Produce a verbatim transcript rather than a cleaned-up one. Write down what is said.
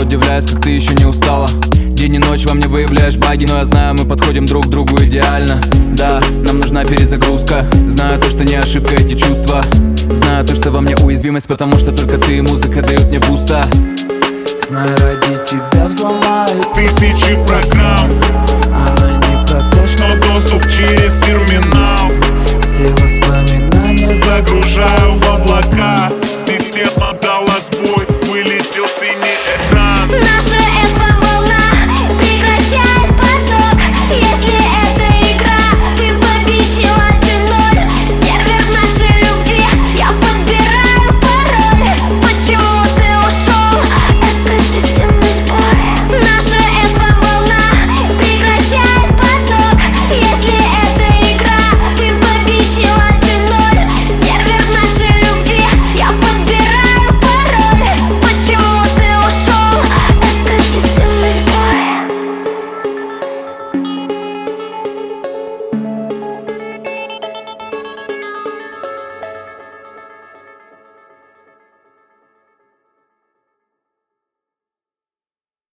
удивляюсь, как ты еще не устала. День и ночь во мне выявляешь баги, но я знаю, мы подходим друг к другу идеально. Да, нам нужна перезагрузка. Знаю то, что не ошибка эти чувства. Знаю то, что во мне уязвимость, потому что только ты и музыка дают мне буста. Знаю, ради тебя взломаю тысячи программ, она не покажет, но доступ через терминал все воспоминания загружаю в облака.